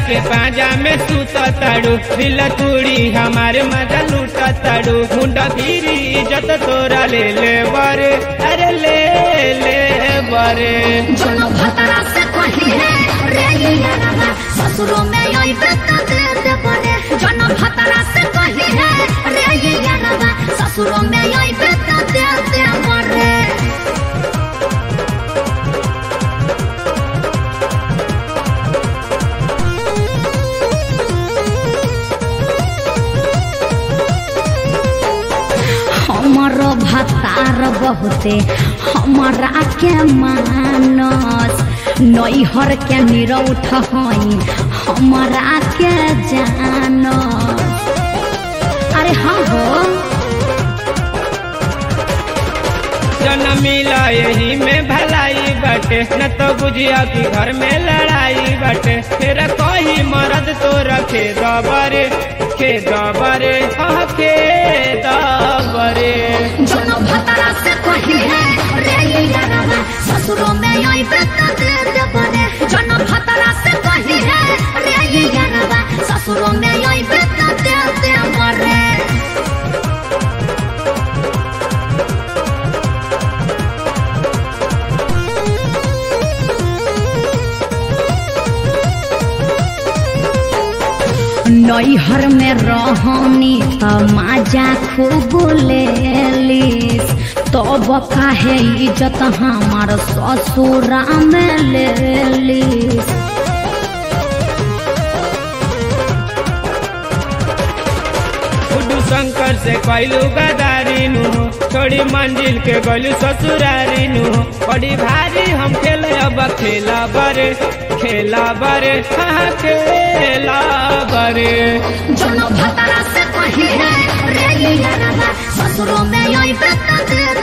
के पाजा में सूत ताड़ू दिल तूड़ी हमारे मजा लूट ताड़ू मुंडा फिरी इज्जत तोरा ले ले बारे अरे ले ले बारे जोनो भतरा से कही है रे यारा ससुरों में यही बेटा दे दे बने जोनो भतरा से कही है रे यारा ससुरों में यही बेटा दे दे बने हमारो भतार बहुते हमारा के मानस नैहर के निरौठ हई हमारा के जानस अरे हाँ हो जन्म मिला यही में भलाई बटे न तो बुझिया की घर में लड़ाई बटे फिर कोई मर्द तो रखे दबरे के दबरे के दबरे जोनो भतरा से कही है रे यारा ससुरों में यही बेटा दे दे बने जोनो भतरा से कही है रे यारा ससुरों में यही बेटा दे दे बने नैहर में रहनी त माजा खूब लेलिस तब काहे इज्जत हमार ससुरा में लेलिस गुड्डू शंकर से कैलू गदारी नु छोड़ी मंजिल के गलू ससुरारी नु बड़ी भारी हम खेले अब खेला बरे हाँ खेला बरे जोनो भतरा से कही है रे यारा ससुरों में यही बेटा दे